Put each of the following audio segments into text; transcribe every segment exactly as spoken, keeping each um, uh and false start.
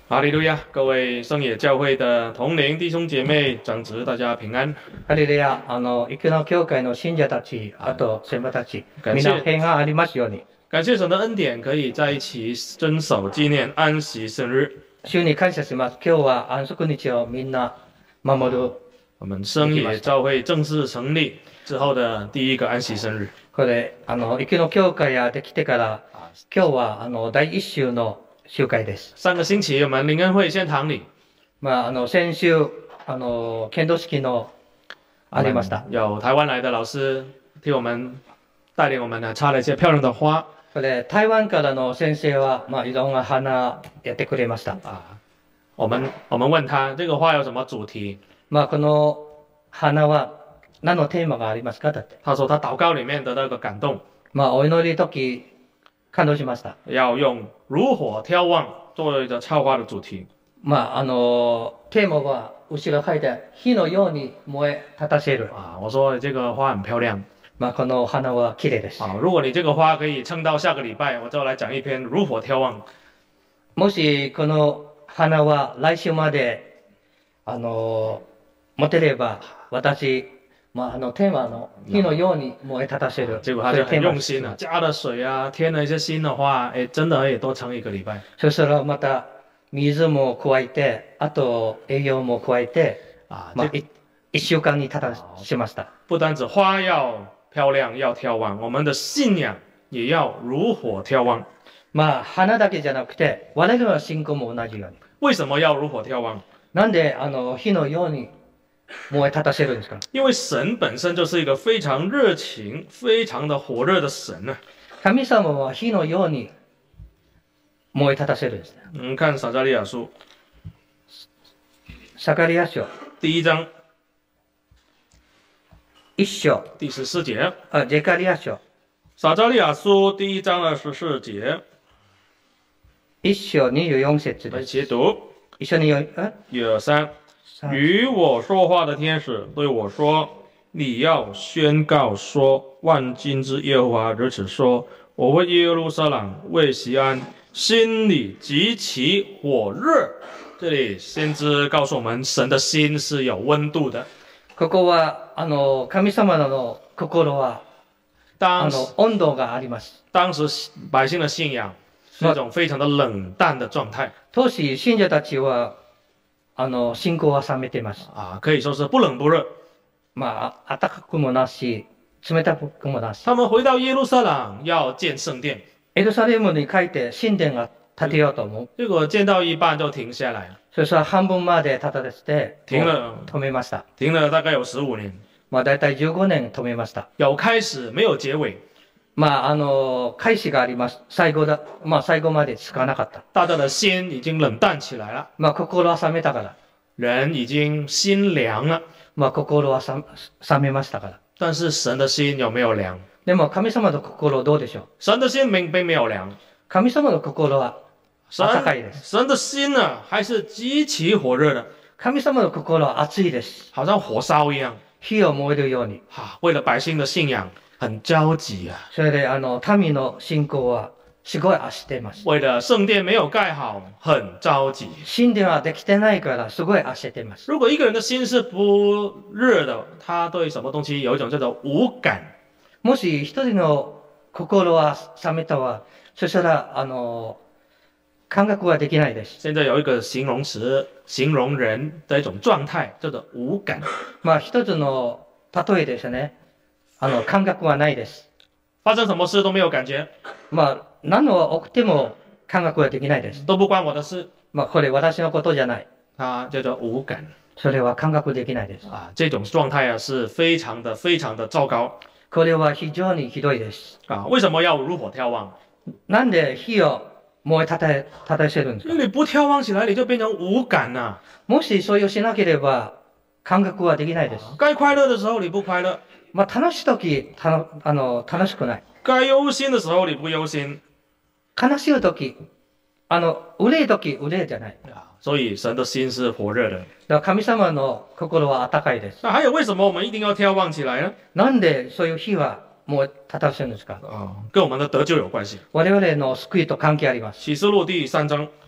哈利路亚！各位圣野教会的同龄弟兄姐妹、长子，大家平安。 ハレルヤ、あの、生野教会の信者たち、あと先輩たち、みんな平安ありますように。 感谢神的恩典，可以在一起遵守纪念安息生日。 主に感謝します。今日は安息日をみんな守る。 我们圣野教会正式成立之后的第一个安息生日。 これ、あの、生野教会ができてから、今日はあの第一週の集会です。 上个星期我们灵恩会献堂礼， まあ、あの、先週、あの、剣道式のありました。 有台湾来的老师替我们带领我们呢插了一些漂亮的花。 これ、台湾からの先生は、まあ、いろんな花やってくれました。 啊，我们我们问他这个花有什么主题？ まあ、この花は何のテーマがありますかだって。 他说他祷告里面得到一个感动， まあ、お祈り時、感動しました。 要用如火眺望作为一个插花的主题。 まあ、あの、テーマは後ろ書いて、火のように燃え立たせる。 啊，我说这个花很漂亮。 まあ、この花は綺麗です。 啊，如果你这个花可以撑到下个礼拜，我就来讲一篇如火眺望。 もしこの花は来週まで、あの、持てれば、私、まあ、あの、テーマの火のように燃え立たせる。 结果他就很用心了，加了水啊，添了一些新的花，哎，真的可以多撑一个礼拜。 そしたらまた、水も加えて、あと栄養も加えて、 啊， まあ、い一週間に立たしました。 不单止花要漂亮，要眺望，我们的信仰也要如火眺望。 まあ、花だけじゃなくて、我々の信仰も同じように。 为什么要如火眺望？ なんで、あの、火のように燃え立たせるんですか？ 因为神本身就是一个非常热情、非常的火热的神呢。 神様は火のように燃え立たせるんです。 嗯，看撒加利亚书サカリヤ書第一章一章、 第十四节。 あ、ゼカリヤ書撒加利亚书第一章的十四节， 一章二十四節来です。 解读。 一緒に読み、あ一二三，与我说话的天使对我说：“你要宣告说，万军之耶和华如此说：我为耶路撒冷，为锡安，心里极其火热。”这里先知告诉我们，神的心是有温度的。 ここは、あの、神様の心は、あ当时の、温度があります。 当时百姓的信仰是一种非常的冷淡的状态当時、信者たちは、あの、信仰は冷めています。 啊，可以说是不冷不热。 まあ、暖かくもなし、冷たくもなし。 他们回到耶路撒冷要建圣殿， エルサレムに書いて神殿が建てようと思う。 结果建到一半就停下来了， そしたら半分まで建たせて、 停了止めました。 停了大概有十五年。 まあ、だいたいじゅうごねん止めました。 有开始没有结尾， まあ、あの、開始があります。最後だ、まあ、最後までつかなかった。 大家的心已经冷淡起来了， まあ、心は冷めたから。 人已经心凉了。 まあ、心はさ冷めましたから。 但是神的心有没有凉？ でも、神様の心どうでしょう？ 神的心并并没有凉， 神様の心は神暖かいです。 神的心呢还是极其火热的， 神様の心は熱いです。 好像火烧一样火を燃えるように。 啊！为了百姓的信仰很焦急啊， それで、あの、民の信仰はすごい焦っています。 为了圣殿没有盖好很着急。 神殿はできてないからすごい焦っています。 如果一个人的心是不热的，他对什么东西有一种叫做无感。 もし一人の心は冷めたわ、そしたら、あの、感覚はできないです。 现在有一个形容词形容人的一种状态，叫做无感。 まあ、一つの例えですね。あの、感覚はないです。 发生什么事都没有感觉， まあ、何の起きても感覚はできないです。 都不关我的事， まあ、これ私のことじゃない。 它叫做无感それは感覚できないです。 啊。这种状态啊是非常的非常的糟糕これは非常にひどいです。 啊。为什么要如火眺望？ なんで火を燃え立て、立たせるんですか？ 因为你不眺望起来，你就变成无感了、 もしそういうしなければ感覚はできないです。 该快乐的时候你不快乐， まあ、楽しい時、たの、あの、楽しくない。 该忧心的时候你不忧心悲しい時、あの、憂い時、憂いじゃない。 啊。所以神的心是火热的。 だから神様の心は温かいです。 那还有为什么我们一定要眺望起来呢？ なんでそういう火は燃え立たせるんですか？ 啊，跟我们的得救有关系。 我々の救いと関係あります。 启示录第三章，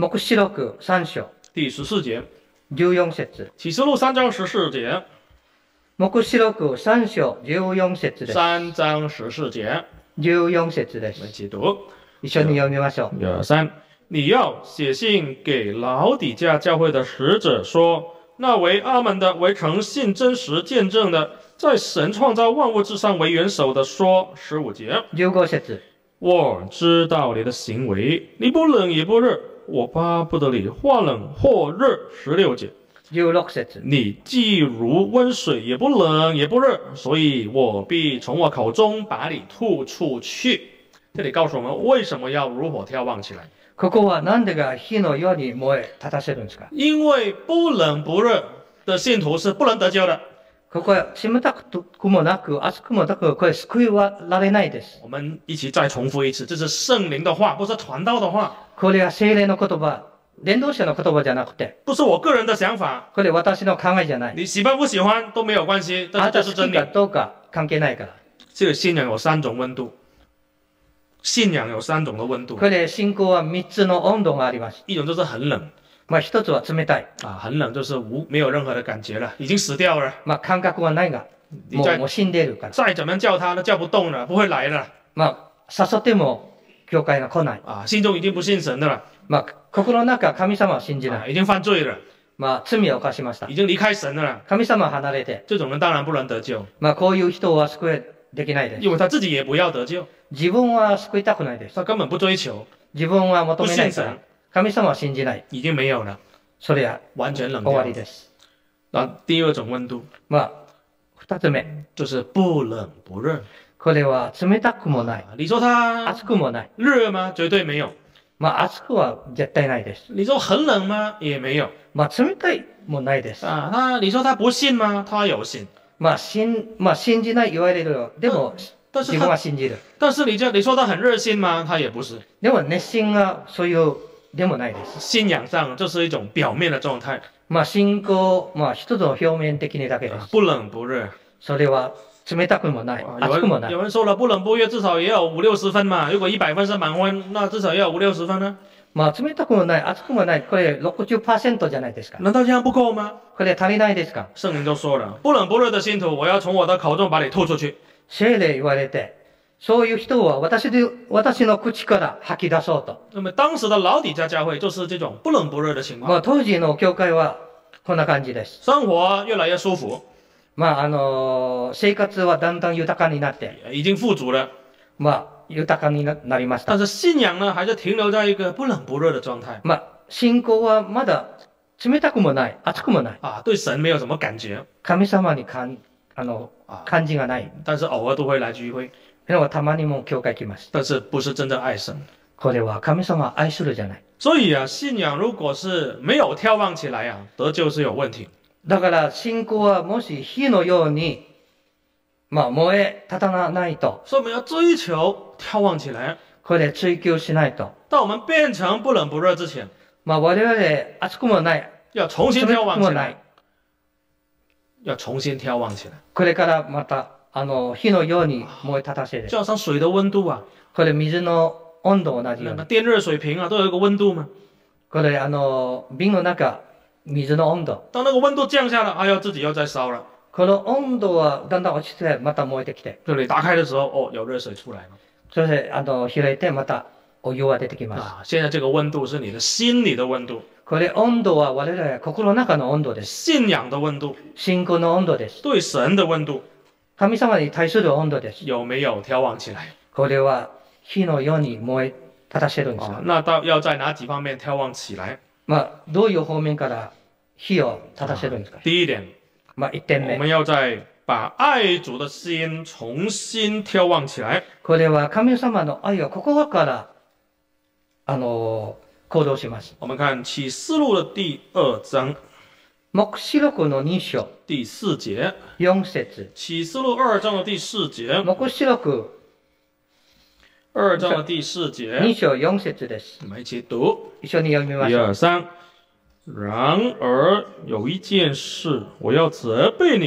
黙示録さん章第十四节， じゅうよん節。 启示录三章十四节， 黙示録さん章じゅうよん節です。 三章十四节， じゅうよん節で我们一す。 起读。 一緒に読みましょう。 一二三，你要写信给老底家教会的使者说：那为阿门的，为诚信真实见证的，在神创造万物之上为元首的说。十五节， じゅうご節。 我知道你的行为，你不冷也不热，我巴不得你或冷或热。十六节， じゅうろく節。 你既如温水，也不冷也不热，所以我必从我口中把你吐出去。这里告诉我们为什么要如火眺望起来， ここは何でが火のように燃え立たせるんですか？ 因为不冷不热的信徒是不能得救的。 ここは冷たくもなく熱くもなく、これ救いはられないです。 我们一起再重复一次，这是圣灵的话，不是传道的话， これは聖霊の言葉、伝道者の言葉じゃなくて、 不是我个人的想法。 これ私の考えじゃない。 你喜欢不喜欢都没有关系，但是あなた好这是真理きか。どうか関係ないから。 这个信仰有三种温度，信仰有三种的温度， これ信仰は三つの温度があります。 一种就是很冷まあ一つは冷たい。 啊，很冷就是无没有任何的感觉了，已经死掉了。 まあ感覚はないが、 你再もうもう死んでいるから。 再怎么样叫他都叫不动了，不会来了まあ誘っても教会が来ない。 啊，心中已经不信神的了まあ心の中神様は信じな啊， い。 已经犯罪了， まあ罪を犯しました。 已经离开神的了。 神様は離れて、 这种人当然不能得救， まあこういう人は救えできないです。 因为他自己也不要得救， 自分は救いたくないです。 他根本不追求， 自分は求不信めないから神。， 神様は信じない。 已经没有了， それは完全冷終わ掉了。 りです。 那第二种温度まあ二つ目。 就是不冷不热これは冷たくもない。 啊，你说他熱くもない。 热吗？绝对没有。 まあ熱くは絶対ないです。 你说很冷吗？也没有まあ冷たいもないです。 啊。他你说他不信吗？他有信， まあ信、まあ信じない言われるよ。でも自分但是他は信じる。 但是你这你说他很热心吗？他也不是。 でも熱心がそういうでもないです。 信仰上这是一种表面的状态， まあ信仰、まあ一つの表面的にだけです。 不冷不热。 それは冷たくもない。 啊有熱くもない。 人有人说了，不冷不热至少也有五六十分嘛。如果一百分是满分，那至少也有五六十分呢。 まあ冷たくもない、熱くもない。これろくじゅっパーセントじゃないですか。 难道这样不够吗？ これ足りないですか？ 圣灵都说了，不冷不热的信徒，我要从我的口中把你吐出去。 聖霊言われて、そういう人は私で、私の口から吐き出そうと。 那么当时的老底家教会就是这种不冷不热的情况， まあ当時の教会はこんな感じです。 生活越来越舒服， まああの生活はだんだん豊かになって、 已经富足了， まあ豊かにななりました。 但是信仰呢，还是停留在一个不冷不热的状态まあ信仰はまだ冷たくもない、熱くもない。 啊，对神没有什么感觉神様にかんあの啊， 感じがない。 但是偶尔都会来聚会， でもたまにも教会来ます。 但是不是真正爱神。 これは神様を愛するじゃない。 所以啊，信仰如果是没有眺望起来啊，得救是有问题。 だから信仰はもし火のように、まあ燃え立たないと、 所以我们要追求眺望起来。 これ追求しないと。 当我们变成不冷不热之前， まあ我々熱くもない、 要重新冷た眺望起来くもない。。 要重新眺望起来， これからまた、あの、火のように燃え立たせる。 就好像水的温度啊， これ水の温度同じよ那个うに。 电热水瓶啊，都有一个温度嘛。 これあの、瓶の中、水の温度。 当那个温度降下了，哎呦，自己又在烧了。 この温度はだんだん落ちて、また燃えてきて。 这里打开的时候，哦，有热水出来了そして、あの、開いて、またお湯は出てきます。 啊。现在这个温度是你的心里的温度， これ温度は我々心の中の温度です。 信仰的温度， 信仰の温度です。 对神的温度， 神様に対する温度です。 有没有眺望起来これは火のように燃え立たせるんです啊よ。？ 那到要在哪几方面眺望起来？ まあ、どういう方面から火を立たせるんですか？ 第一点， まあ、一点目。 我们要在把爱主的心重新眺望起来。 これは神様の愛を心から、あの、行動します。 我们看启示录的第二章黙示録のに章、 第四节， よん節。 启示录二章的第四节， 黙示録二章的第四节， に章よん節です。 我们一起读。 一緒に読みま一しょう。 二三。然而有一件事，我要责备你，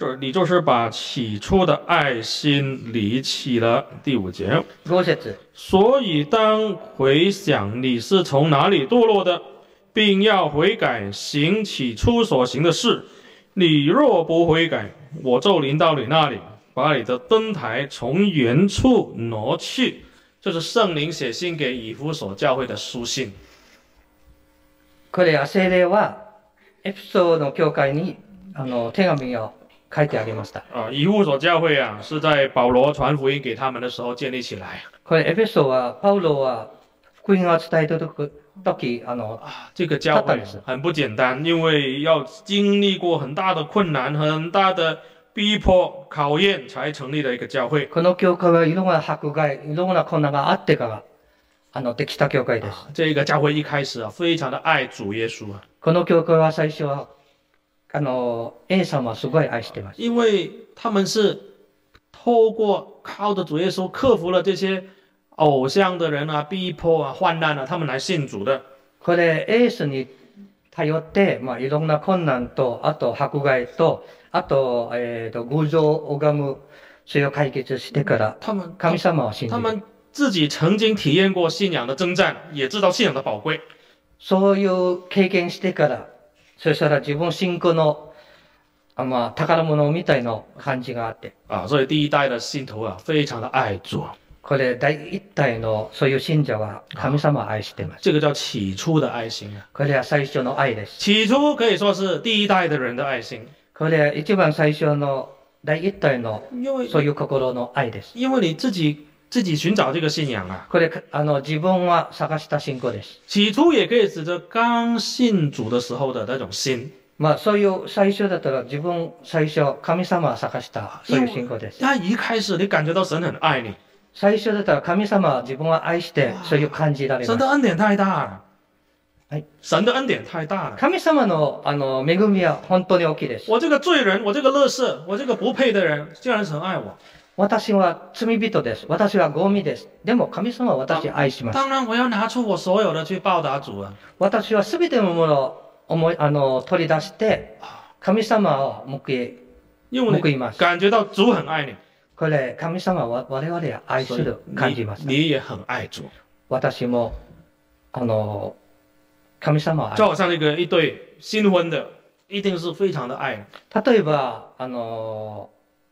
这你就是把起初的爱心离弃了。第五节， ご節。 所以当回想你是从哪里堕落的，并要悔改，行起初所行的事。你若不悔改，我就临到你那里，把你的灯台从原处挪去。这是圣灵写信给以弗所教会的书信。 これは聖霊はエペソの教会にあの手紙を書いてあげました。 啊，以弗所教会啊，是在保罗传福音给他们的时候建立起来。 これエペソはパウロは福音を伝えた時あの啊，这个教会很不简单，因为要经历过很大的困难、很大的逼迫、考验，才成立了一个教会。 この教会はいろんな迫害、いろんな困難があってからあのできた教会です。 这个教会一开始啊，非常的愛主耶稣啊。 この教会は最初はあの A 様はすごい愛してます。 因为他们是透过靠着主耶稣克服了这些偶像的人啊、逼迫啊、患難啊，他们来信主的。 これエースに頼って、まあ、いろんな困難と、あと迫害と、あと、えー、と偶像を拝む、それを解決してから他们神様を信じる。 他们自己曾经体验过信仰的征战，也知道信仰的宝贵。 そういう経験してから、そしたら自分信仰の、あまあ、宝物みたいな感じがあって。 啊，所以第一代的信徒啊，非常的愛主。 これ第一代のそういう信者は神様を愛してます。 这个叫起初的愛心啊。 これは最初の愛です。 起初可以说是第一代的人的愛心。 これは一番最初の第一代の因为そういう心の愛です。 因为你自己自己寻找这个信仰啊。 これあの自分は探した信仰です。 起初也可以指着刚信主的时候的那种心。 まあそういう最初だったら自分最初神様を探したそういう信仰です。 他一开始你感觉到神很愛你。 最初だったら神様は自分を愛してそういう感じられます。 神的恩典太大了。 はい。 神的恩典太大了。 神様のあの恵みは本当に大きいです。 我这个罪人，我这个垃圾，我这个不配的人，竟然神愛我。 私は罪人です。私はゴミです。でも神様は私を愛します。 当然我要拿出我所有的去報答主啊。 私は全てのものを思いあの取り出して神様を報い因为你感觉到主很愛你。 これ神様は我々を愛する感じます。 你也很愛主。 私もあの神様を愛する。 就好像那个一对新婚的，一定是非常的愛。 例えばあの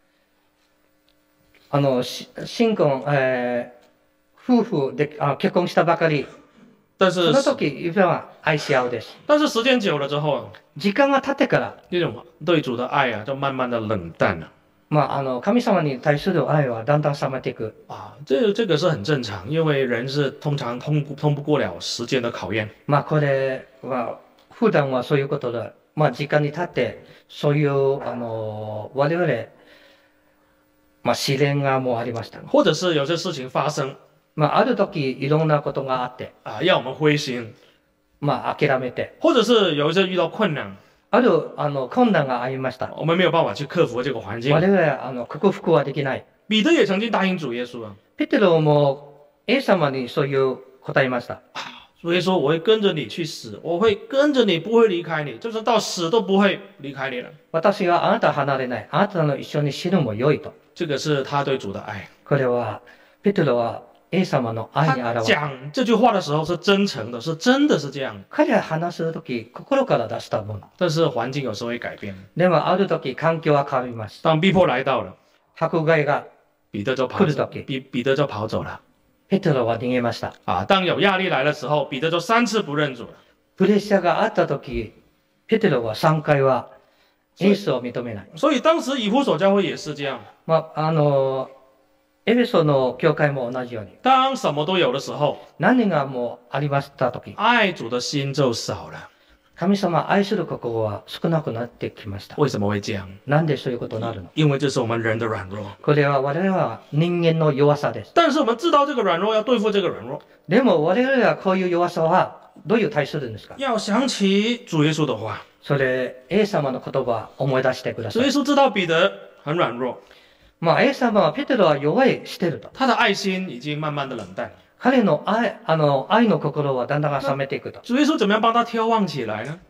あの新婚、えー、夫婦であ結婚したばかり。 但是その時一番は愛し合うです。 但是时间久了之后， 時間が経ってから那种对主的愛啊，就慢慢的冷淡了。 まあ、あの神様に対する愛はだんだん冷めていく。 啊，这这个是很正常，因为人是通常通通不过了時間的考驗。 まあこれは普段はそういうことで、まあ時間に経ってそういうあの我々まあ試練がもうありました。 或者是有些事情發生， まあある時いろんなことがあって、 啊，讓我們灰心。 まあ諦めて。 或者是有一些遇到困難。 あるあの困難がありました。 我們沒有辦法去克服這個環境。 我々はあの克服はできない。 彼得也曾經答應主耶穌啊。 ペテロも A 様にそういう答えました。 主耶穌，我會跟着你去死，我會跟着你，不會離開你，就是到死都不會離開你了。 私はあなた離れない。あなたの一緒に死ぬも良いと。 這個是他對主的愛。 これはペテロはA 様の愛に表れ。 他講這句話的時候是真誠的，是真的是這樣。 彼は話すとき心から出したもの。 但是環境有時候會改變。 でもあるとき環境は変わります。 當逼迫來到了， 迫害が彼得就跑走，彼彼得就跑走了。 ペテロは逃げました。 啊，當有壓力來的時候，彼得就三次不認主了。 プレッシャーがあったとき、ペテロは三回はイエスを認めない。 所以當時以弗所教會也是這樣。 まああのエペソの教会も同じように。 當什麼都有的時候， 何がもうありましたとき、 愛主的心就少了。 神様愛する心は少なくなってきました。 為什麼會這樣？ なんでそういうことになるの？ 因為這是我們人的軟弱。 これは我々は人間の弱さです。 但是我們知道這個軟弱要對付這個軟弱。 でも我々はこういう弱さはどういう対するんですか？ 要想起主耶穌的話。 それ A 様の言葉を思い出してください。 主耶穌知道彼得很軟弱。 まあ A 様はペテロは弱いしてると。 他的愛心已經慢慢的冷淡。 彼の愛あの愛の心はだんだん冷めていくと。 主耶穌怎麼樣幫他挑旺起來呢？ まあ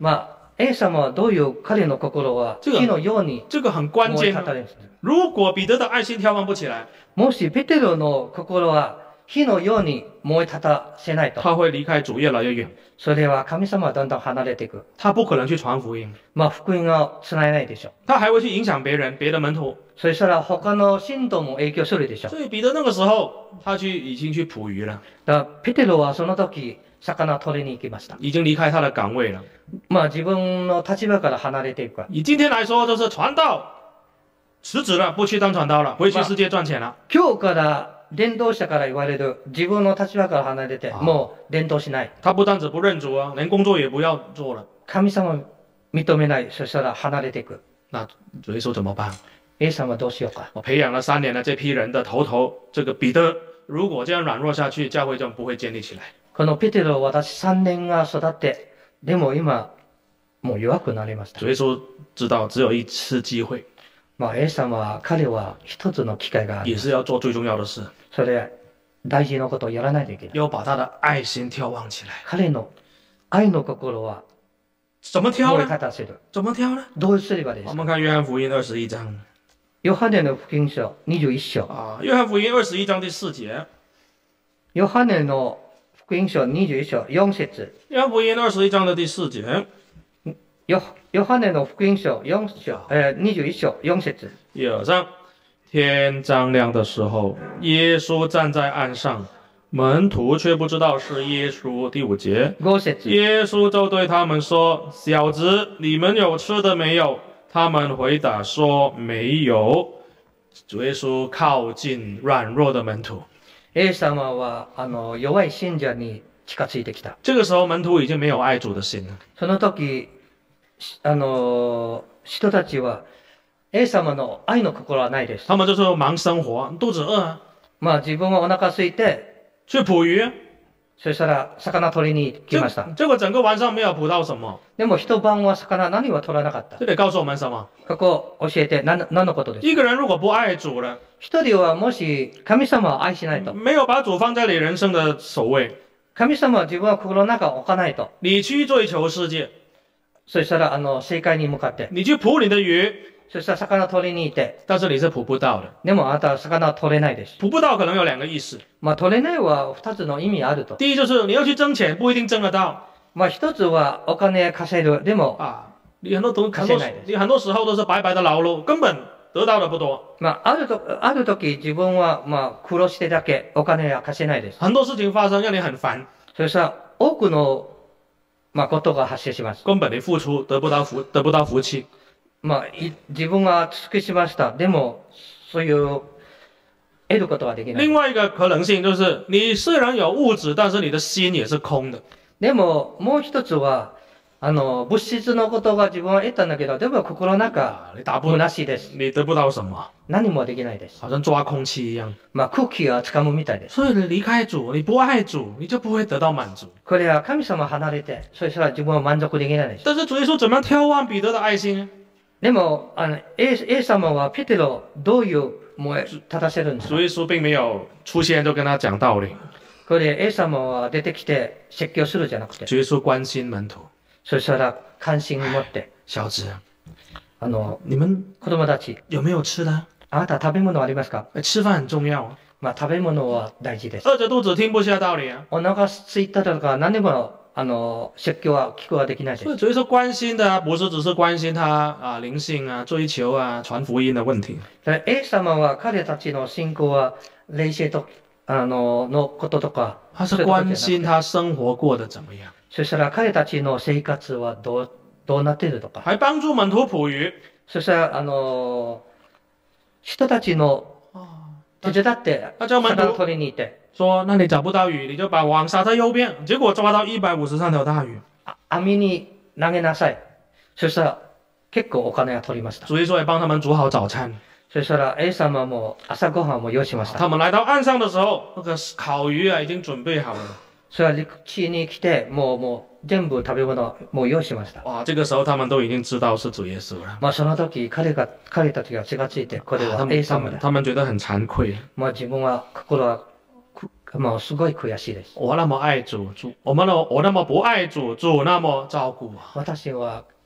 A 様はどういう彼の心は这个火のように这个很关燃え键哦。 たたれます。 如果彼得的爱心眺望不起来， もしペテロの心は火のように燃え立たせないと、 他会离开主越来越远， それは神様はだんだん離れていく。 他不可能去传福音， まあ福音がつなえないでしょう。 他还会去影响别人，别的門徒。 そしたら他の信徒も影響するでしょう。 所以彼得那个时候，他去已经去捕鱼了， だからペテロはその時、魚を取りに行きました。 已经离开他的岗位了。 まあ自分の立場から離れていく。 以今天来说，就是传道辞职了，不去当传道了，回去世界赚钱了。 今日から伝道者から言われる自分の立場から離れて、もう伝道しない。 他不但只不认主啊，连工作也不要做了。 神様認めない。そしたら離れていく。 那主耶稣怎么办？ A さんはどうしようか。 我培养了三年的这批人的头头，这个彼得，如果这样软弱下去，教会就不会建立起来。 このペテロを私さんねんが育って、でも今、もう弱くなりました。 主耶稣知道只有一次機會， まあ A さんは彼は一つの機会がある。 也是要做最重要的事， それ大事なことをやらないといけない。 要把他的愛心眺望起來。 彼の愛の心は怎麼挑燃え呢？ 立たせる。 怎麼挑呢？ どうすればですか。 我們看約翰福音二十一章ヨハネの福音書にじゅういっ章。 啊，約翰福音二十一章第四節。 ヨハネの福音書にじゅういっ章よん節。 約翰福音二十一章的第四節。 ヨヨハネの福音書よん章、えー、にじゅういっ章よん節。 一二三，天将亮的时候，耶稣站在岸上，门徒却不知道是耶稣。第五节， ご節。 耶稣就对他们说：“小子，你们有吃的没有？”他们回答说：“没有。”主耶稣靠近软弱的门徒。 A 様はあの弱い信者に近づいてきた。 这个时候，门徒已经没有爱主的心了。 その時、あの人たちは A 様の愛の心はないです。 他们就是忙生活，肚子饿啊， まあ自分はお腹空いて、 去捕鱼啊。 そしたら魚取りに来ました。 结果整个晚上没有捕到什么。 でも一晩は魚何は取らなかった。 这得告诉我们什么？ ここ教えて何何のことですか。 一个人如果不爱主了， 一人はもし神様を愛しないと。 没有把主放在你人生的首位， 神様は自分は心の中を置かないと。 你去追求世界， そしたらあの正解に向かって。 你去捕你的鱼， そしたら魚取りに行って。 但是你是捕不到的。 でもあなたは魚は取れないです。 捕不到可能有两个意思， まあ取れないは二つの意味あると。 第一就是你要去挣钱，不一定挣得到まあ一つはお金稼る。でも、 啊。你很多东很多稼げないです。 你很多时候都是白白的劳碌，根本得到的不多。 まああると、ある時自分はまあ苦労してだけお金は稼げないです。 很多事情发生让你很烦， そしたら多くのまあことが発生します。 根本你付出得不到福，得不到福气。 まあい自分は尽くしました。でもそういう得ることはできない。 另外一个可能性就是，你虽然有物质，但是你的心也是空的。 でももう一つはあの物質のことが自分は得たんだけど、でも心の中啊，你打不， 虚しいです。 你得不到什么， 何もできないです。 好像抓空气一样。 まあ空気は掴むみたいです。 所以你离开主，你不愛主，你就不会得到滿足。 これは神様離れて、そしたら自分は満足できないです。 但是主耶穌怎麼樣眺望彼得的愛心呢？ でも、あの、A, A 様はペテロどういう燃え立たせるんですか。 主耶穌並沒有出現就跟他講道理。 これ A 様は出てきて説教するじゃなくて、 主耶穌關心門徒。 そしたら関心を持って、 小子， あの、 你們子供たち、 有沒有吃的？ あなた食べ物ありますか。 哎吃飯很重要啊。 まあ食べ物は大事です。 餓着肚子聽不下道理啊。 お腹空いたとか何でも、あの、説教は聞くはできないです所。以主耶穌關心的啊，不是只是關心他啊靈性啊、追求啊、傳福音的問題。 だから A 様は彼たちの信仰は霊性と、あの、のこととか、 他是そういうことじゃなくて關心他生活過得怎麼樣， そしたら彼たちの生活はどう、どうなっているとか。 還幫助門徒捕魚。 そしたら、あの、人たちの手伝って、 那叫門魚を徒取りに行って、 說：那你找不到魚，你就把網撒在右邊。結果抓到一百五十三條大魚。 あ網に投げなさい。そしたら、結構お金が取りました。 主耶穌也幫他們煮好早餐。 そしたら A 様も朝ごはんも用意しました。 他們來到岸上的時候，那個烤魚啊已經準備好了。 それは陸地に来て、もう、もう、全部食べ物、もう用意しました。 哇，這個時候他們都已經知道是主耶穌了。 まあその時、彼が、彼たちが気がついて、これは他 A 們他様だ。 們他們覺得很慚愧。 まあ自分は、心は、くもうすごい悔しいです。 我那麼愛主，主我們那我那麼不愛主，主那麼照顧我。 私は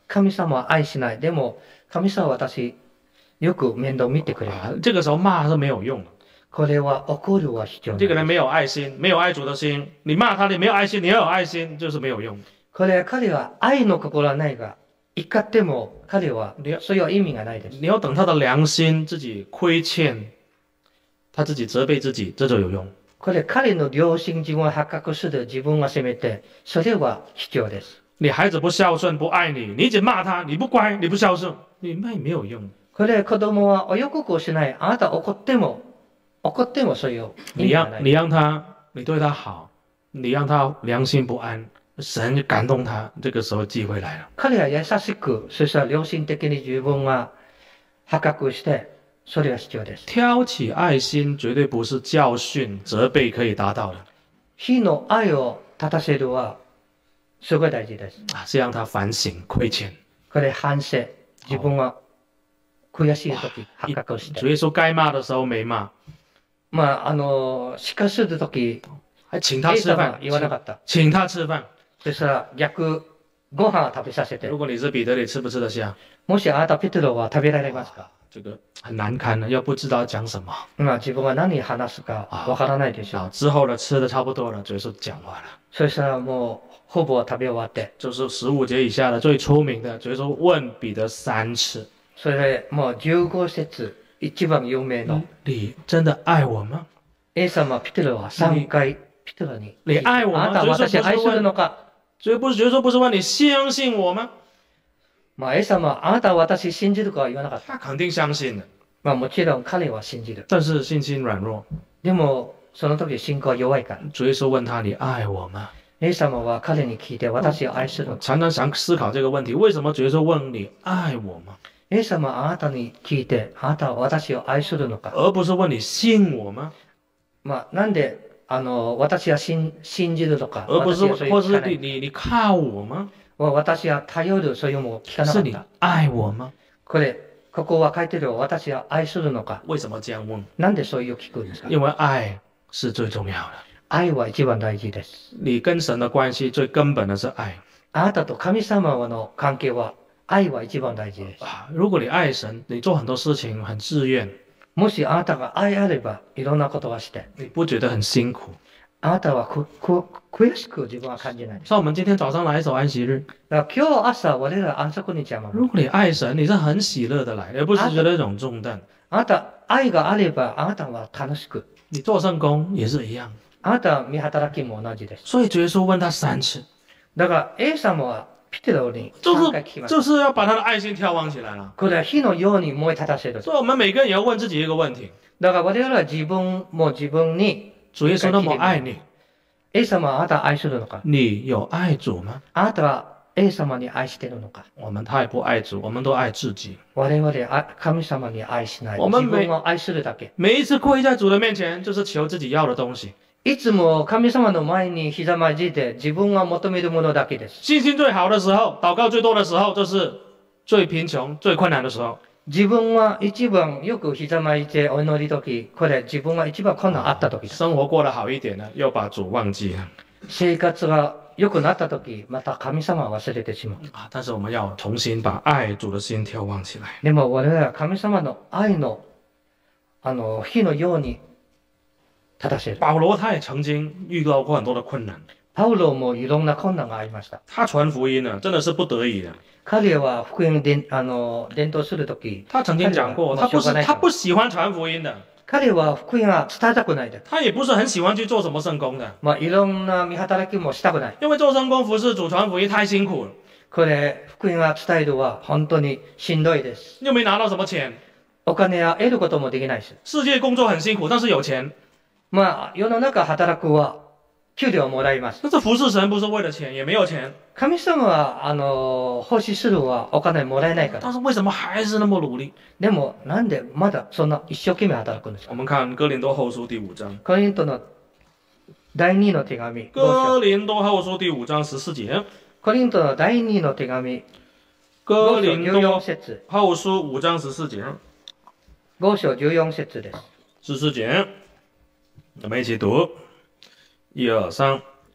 神様は愛しない。でも、神様は私、よく面倒見てくれる。 啊，这个时候骂是没有用的。 これは怒るは必要ない。 这个人没有爱心，没有爱主的心，你骂他，你没有爱心，你要有爱心，就是没有用。 これは彼は愛の心はないが、怒っても彼はそういう意味がないです。 你要等他的良心自己亏欠，他自己责备自己，这就有用。 これ彼の良心自分を発覚する自分が責めて、それは必要です。 你孩子不孝顺不爱你，你一直骂他，你不乖，你不孝顺，你骂也没有用。 これ子供はお欲をしない。あなた怒っても、怒ってもそういう意你味がない。 让你让他，你对他好，你让他良心不安，神就感动他，这个时候机会来了。 彼は優しく、そしたら良心的に自分が発覚して、それが必要です。 挑起爱心绝对不是教训、责备可以达到的非の愛を立たせるは、すごい大事です。 啊，是让他反省亏欠。 これ反省。自分が悔しい時、発覚して。 主耶稣该骂的时候没骂， まあ、あの、しかする時、 还请他 A 吃饭さんは，言わなかった。 请他吃饭。 そしたら逆、ご飯を食べさせて如。果你是彼得，你吃不吃得下？ もしあなたペテロは食べられますか？ 这个很难堪的，又不知道讲什么。 まあ自分が何話すかわからないでしょ啊， う。 之后呢，吃的差不多了，主耶稣讲完了。 そしたらもう、ほぼ食べ終わって、 就是十五节以下的最出名的，主耶稣问彼得三次それでもうじゅうご節、一番有名の、：“ 你真的爱我吗 A 様ペテロはさんかいペテロに、 你愛我嗎あなたは私を愛するのか？？” 主耶稣不是，主耶稣不是问你相信我吗？ まあ A 様、あなたは私信じるかは言わなかった。 他肯定相信的， まあもちろん彼は信じる。 但是信心软弱。 でも、その時信仰は弱いから。 主耶稣问他：“你愛我吗 A 様は彼に聞いて私を愛する？”のか。 常常想思考这个问题：为什么主耶稣问你爱我吗， A 様はあなたに聞いて、あなたは私を愛するのか。 而不是问你信我吗？ まあなんで、あの、私は信信じるのか。 而不是私はそういう或是聞かない。 你你你靠我吗？ 私は頼る、そういうのも聞かなか是你った。 愛我吗？ これ、ここは書いてるよ。私は愛するのか。 为什么这样问？ なんでそういう聞くんですか？ 因为爱是最重要的。 愛は一番大事です。 你跟神的关系最根本的是爱あなたと神様の関係は、愛は一番大事です。 啊！如果你愛神，你做很多事情很自願， もしあなたが愛あれば、いろんなことがして、 你不觉得很辛苦？ あなたはくく悔しく自分は感じない。 像我们今天早上来一首安息日， だから今日朝、我ら安息日はもう如果你愛神，你是很喜樂的來，而不是覺得一種重擔。 あなた、愛があれば、あなたは楽しく。 你做聖工也是一樣。 あなたは見働きも同じです。 所以主耶穌問他三次， だから A 様はピテロに就さんかい聞き是ました。 就是要把他的愛心眺望起來了。 これは火のように燃え立たせる。 所以我們每個人也要問自己一個問題： だから我々は自分も自分に、 主耶穌那麼愛你， A 様はあなたを愛するのか？ 你有愛主嗎？ あなたは A 様に愛してるのか？ 我們太不愛主，我們都愛自己。 我々は神様に愛しない。 我們每自分を愛するだけ。 每一次跪在主的面前，就是求自己要的東西。 いつも神様の前にひざまじいて自分が求めるものだけです。 信心最好的時候，禱告最多的時候，就是最貧窮、最困難的時候。 自分は一番よくひざまいてお祈り時、これ自分が一番困難あった時です。 生活過得好一點了，又把主忘記了生活が良くなった時、また神様を忘れてしまう。 啊！但是我們要重新把愛主的心眺望起來。 でも我々は神様の愛の、あの、火のように立たせる。 保羅他也曾經遇到過很多的困難， パウロもいろんな困難がありました。 他傳福音呢，真的是不得已的。 彼は福音伝あの伝道するとき、 他曾經講過，他不是他不喜歡傳福音的， 彼は福音は伝えたくないで。 他也不是很喜歡去做什麼聖工的， まあ、いろんな見働きもしたくない。 因為做聖工服侍主傳福音太辛苦了， これ、福音は伝えるは本当にしんどいです。 又沒拿到什麼錢， お金は得ることもできないし。 世界工作很辛苦，但是有錢。 まあ、世の中働くは給料をもらいます。 但是服侍神不是為了錢，也沒有錢。 神様は、あの、奉仕するはお金もらえないから。 但是為什麼還是那麼努力？ でも、なんでまだそんな一生懸命働くんですか？ 我們看哥林多後書第五章， コリントの第二の手紙。 哥林多後書第五章十四節， コリントの第二の手紙。 哥林じゅうよん多節。 後書五章十四節， 五章じゅうよん節です。 十四節，我們一起讀，一二三。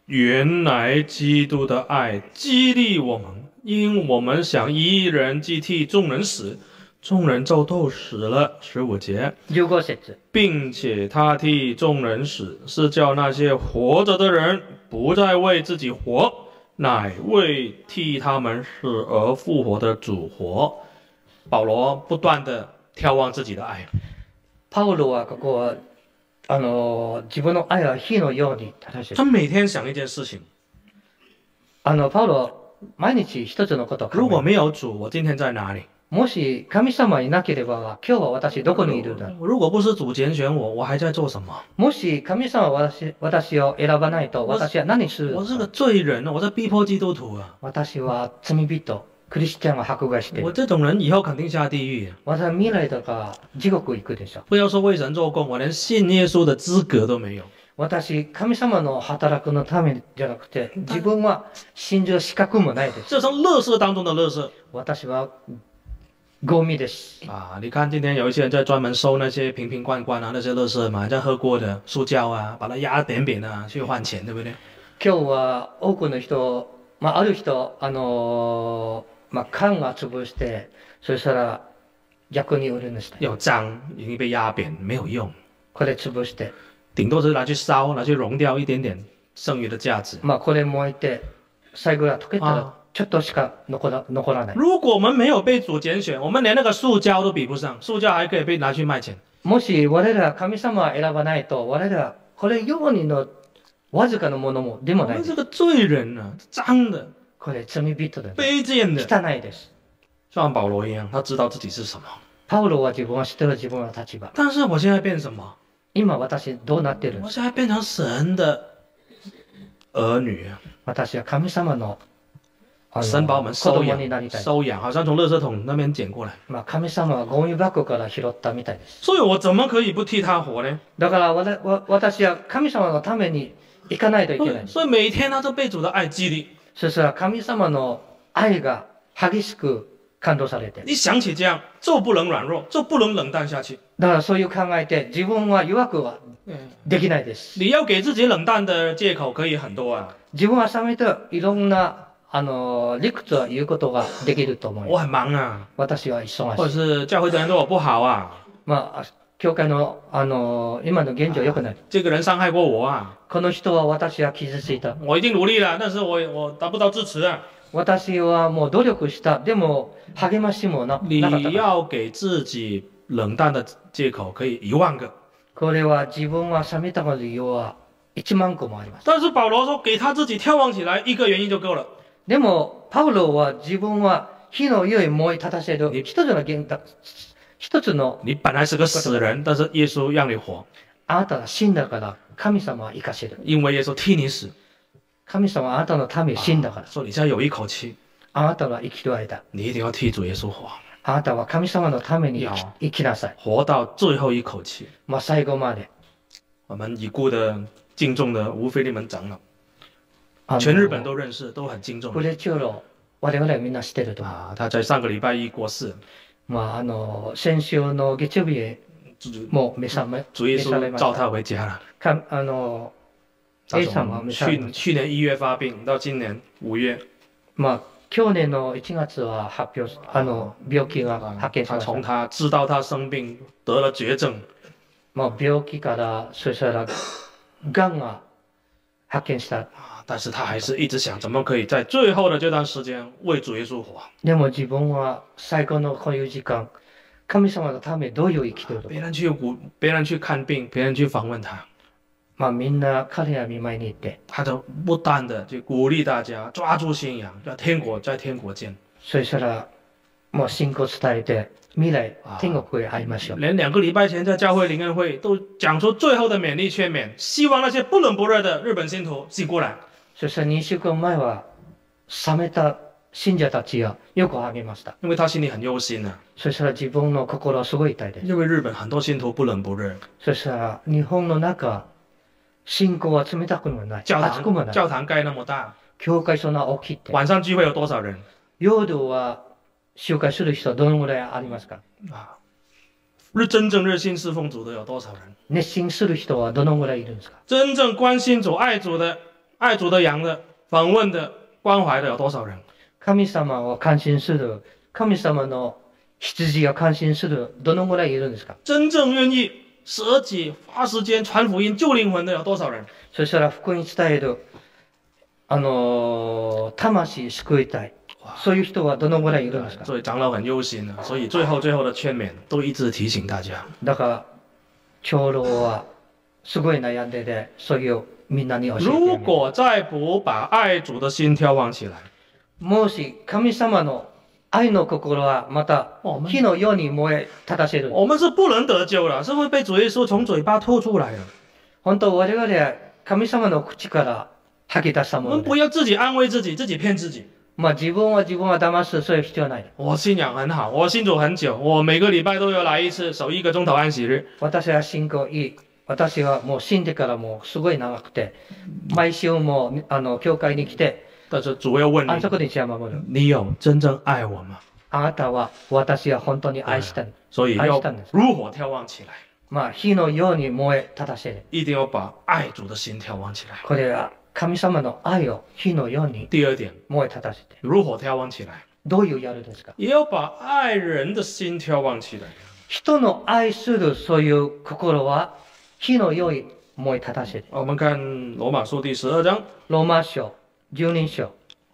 原来基督的爱激励我们，因我们想一人既替众人死，众人就都死了。十五节， じゅうご節。 并且他替众人死，是叫那些活着的人不再为自己活，乃为替他们死而复活的主活。保罗不断的眺望自己的爱。 パウロはここはあの自分の愛は火のように正しい。 他每天想一件事情， あのパウロ毎日一つのことを考える。 如果没有主，我今天在哪里？ もし神様いなければ今日は私どこにいるんだ。 如果不是主拣选我，我还在做什么？ もし神様は私私を選ばないと私は何する我是个罪人啊，我在逼迫基督徒啊。 私は罪人、クリスチャンを迫害している。 我这種人以後肯定下地獄。 私は未来とか地獄行くでしょ。 不要說為神做工，我連信耶穌的資格都沒有。 私、神様の働くのためじゃなくて、自分は信じる資格もないです。 這是垃圾當中的垃圾。 私はゴミです。 啊，你看今天有一些人在專門收那些瓶瓶罐罐啊，那些垃圾嘛，在喝過的塑膠啊，把它壓扁扁啊，去換錢，對不對？ 今日は多くの人、まあ、ある人、あのー、まあ、缶が潰して、そしたら逆に売るんです。 有髒，已經被壓扁，沒有用。 これ潰して。 頂多是拿去燒，拿去熔掉一點點剩餘的價值。 まあ、これ燃えて、最後は溶けたら、ちょっとしか残ら残らない。 如果我們沒有被主揀選，我們連那個塑膠都比不上，塑膠還可以被拿去賣錢。 もし我ら神様は選ばないと、我らこれようにのわずかのものもでもない。 我們這個罪人啊，髒的， これ罪人的、 卑賤的， 汚いです。 像保羅一樣，他知道自己是什麼。 パウロは自分は知ってる自分の立場。 但是我現在變什麼？ 今私どうなってるんですか？ 我現在變成神的兒女。 私は神様の神把我們收養，收養，好像從垃圾桶那邊撿過來。 まあ神様はゴミ箱から拾ったみたいです。 所以我怎麼可以不替他活呢？ だからわわ私は神様のために行かないといけない。 所以每天他都被主的愛激勵。 そしたら神様の愛が激しく感動されて。 你想起這樣，就不能軟弱，就不能冷淡下去。 だからそういう考えて自分は弱くはできないです。 你要給自己冷淡的借口可以很多啊。 自分は冷めていろんなあの理屈は言うことができると思います。 我很忙啊。 私は忙しい。 或者是教會的人對我不好啊。 まあ教会のあの今の現状良くない。 這個人傷害過我啊。 この人は私は傷ついた。 我已經努力了，但是我我達不到支持啊。 私はもう努力した。でも励ましもな你なかった。 要給自己冷淡的借口可以一萬個。 これは自分は冷めた理由は一萬個もあります。 但是保羅說，給他自己眺望起來，一個原因就夠了。 でもパウロは自分は火のように燃え立たせる一つの原一つの。 你本來是個死人，但是耶穌讓你活。 あなたが死んだから神様は生かせる。 因為耶穌替你死。 神様はあなたのために死んだから。 說你現在有一口氣， あなたは生きる間、 你一定要替主耶穌活。 あなたは神様のために生きなさい。 活到最後一口氣。 まあ最後まで。 我們已故的敬重的吳菲利門長老，全日本都認識，都很敬重。 ブレチョロ、我々みんな知ってると思う。 啊，他在上個禮拜一過世。 まああの先週の月曜日もう召さめ主耶穌召他回家了。 かあの A さんは召されました。 去去年一月發病，到今年五月。 まあ去年のいちがつは発表あの病気が発見しました。 從他知道他生病得了絕症。 まあ病気からそしたらがんが発見した。 但是他還是一直想，怎麼可以在最後的這段時間為主耶穌活。 でも自分は最後のこういう時間、神様のためどういう生きてるのか。 別人去鼓，別人去看病，別人去訪問他。 まあみんな彼ら見舞いに行って。 他就不斷的去鼓勵大家抓住信仰，要天國在天國見。 そしたらもう信仰伝えて未來天國へ會いましょう。 連兩個禮拜前在教會靈恩會都講出最後的勉勵勸勉，希望那些不冷不熱的日本信徒醒過來。 そしてにしゅうかんまえは冷めた信者たちをよく励ました。 因為他心裡很憂心啊。 そしたら自分の心すごい痛いです。 因為日本很多信徒不冷不熱。 そしたら日本の中信仰は冷たくもない。 教熱くもない。 堂教堂蓋那麼大。 教會そんな大きいって。 晚上聚會有多少人？ 夜は集會する人どのぐらいありますか？ 啊，日真正熱心侍奉主的有多少人？ 熱心する人はどのぐらいいるんですか？ 真正關心主、愛主的爱主的、养的、访问的、关怀的有多少人？ 神様を関心する、神様の羊を関心する、どのぐらいいるんですか？ 真正愿意舍己、花时间传福音、救灵魂的有多少人？ そしたら福音伝える、あのー、魂救いたい。そういう人はどのぐらいいるんですか？ 所以长老很忧心啊，所以最后最后的劝勉都一直提醒大家。 だから長老はすごい悩んでて、それをみんなに教えてあげる。 如果再不把爱主的心眺望起来， もし神様の愛の心はまた火のように燃え立たせる。 我们是不能得救了，是会被主耶稣从嘴巴吐出来的。 本当我々は神様の口から吐き出した我们もので。 不要自己安慰自己，自己骗自己。 まあ自分は自分は騙す、そういう必要ない。 我信仰很好，我信主很久，我每个礼拜都有来一次，守一个钟头安息日。 私は信仰いい。私はもう死んでからもうすごい長くて、毎週もうあの教会に来て、 但是主要问安息你， 日は守る。 你有真正爱我吗？ あなたは私は本当に愛した。 所以要愛したんです。 如火眺望起来， まあ火のように燃え立たせる。 一定要把爱主的心眺望起来。 これは神様の愛を火のように第二点， 燃え立たせて。 如火眺望起来， どういうやるですか？ 也要把爱人的心眺望起来。 人の愛するそういう心は火のように燃え立たせる。 我们看罗马书第十二章， ローマ書じゅうに章。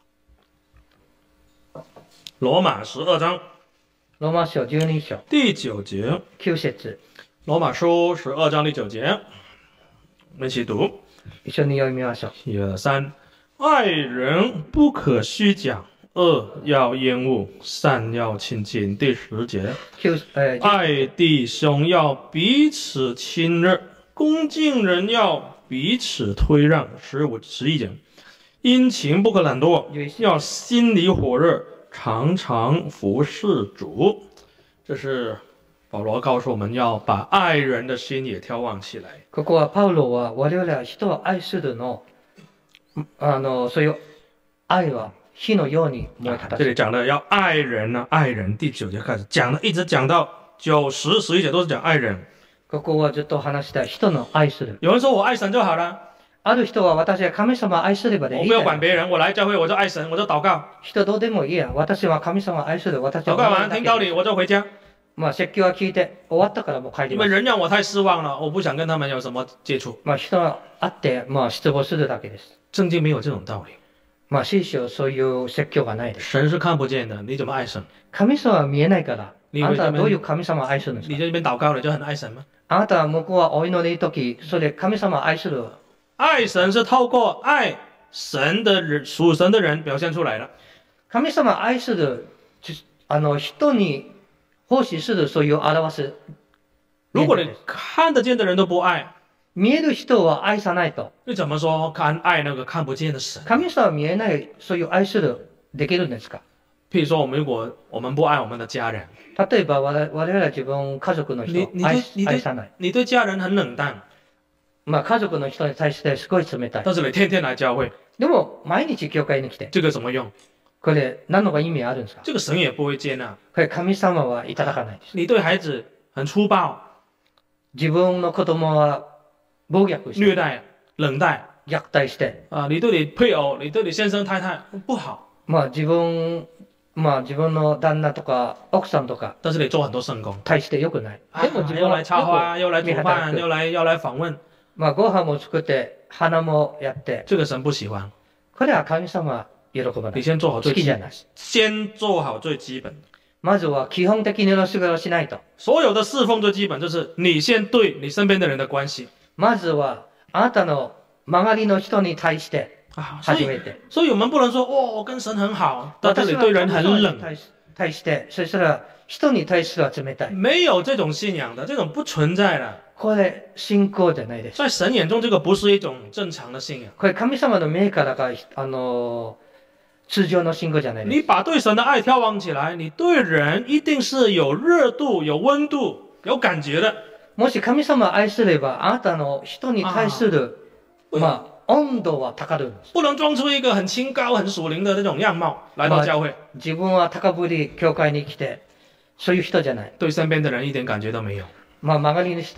罗马十二章ローマ書じゅうに章第九节， きゅう節。 罗马书十二章第九节，我们一起读。 一緒に読みましょう。 一二三，爱人不可虚假，恶要厌恶，善要亲近。第十节， きゅうえー爱弟兄要彼此亲热，恭敬人要彼此推让。十五、十一节，殷勤不可懒惰，要心里火热，常常服侍主。这是保罗告诉我们要把爱人的心也眺望起来。 ここはパウロは我々は人を愛するの、あの、そういう愛は火のように燃え立たせる。 这里讲的要爱人呢、爱人，第九节开始讲的，一直讲到九、十、十一节都是讲爱人。 ここはずっと話したい人の愛する。 有人说我愛神就好了， ある人は私は神様を愛すればで我不要いいだよ。 管別人，我来教會我就愛神，我就禱告， 人どうでもいいや。私は神様を愛する。私は禱告完思いだけ聽道理我就回家。 まあ説教は聞いて終わったからもう帰り因為ます。 人讓我太失望了，我不想跟他們有什麼接觸。 まあ人が会って、まあ失望するだけです。 聖經沒有這種道理， まあ聖書はそういう説教がないです。 神是看不見的，你怎麼愛神？ 神様は見えないから、 你以為あなたはどういう神様を愛するんですか？ 你在這邊禱告，你就很愛神嗎？ あなたは向こうはお祈りの時、それ神様を愛する。 愛神是透過愛神的人、屬神的人表現出來的。 神様を愛する、じあの人に奉仕するそういう表す。 如果你看得見的人都不愛， 見える人は愛さないと。 你怎麼說看愛那個看不見的神？ 神様は見えないそういう愛するできるんですか？ 譬如說，我們如果我們不愛我們的家人， 例えば我々我々は自分家族の人你你を愛對你對愛さない。 你對家人很冷淡， まあ家族の人に対してすごい冷たい。 但是你天天來教會， でも毎日教会に来て、 這個什麼用？ これ何のか意味あるんですか？ 這個神也不會接納。 これ神様はいただかないです。 你對孩子很粗暴、 自分の子供は暴虐して、 虐待、冷淡虐待して、 啊，你對你配偶、你對你先生太太不好， まあ自分、まあ自分の旦那とか奥さんとか但是你做很多聖工， 対して良くない。 啊でも自分又は來插花，又來煮見働飯，又く。 來又來訪問， まあご飯も作って、花もやって、 這個神不喜歡。 これは神様は喜ばない。 你先做好最基好きじゃない。 先做好最基本的。 まずは基本的にの仕事をしないと。 所有的侍奉最基本就是你先對你身邊的人的關係まずはあなたの周りの人に対して啊，所以始めて。 所以我們不能說哦，我跟神很好，但這裡對人很冷， 対し対して、そしたら人に対するは冷たい。 沒有這種信仰的，這種不存在的。 これ信仰じゃないです。 在神眼中，這個不是一種正常的信仰。 これ神様の目からが、あのー通常の信仰じゃないです。 你把對神的愛眺望起來，你對人一定是有熱度、有溫度、有感覺的。 もし神様を愛すれば、あなたの人に対する、 啊まあ、温度は高るんです。 不能裝出一個很清高、很屬靈的那種樣貌來到教會， 自分は高ぶり、教会に来て、そういう人じゃない。 對身邊的人一點感覺都沒有。 まあ、周りの人、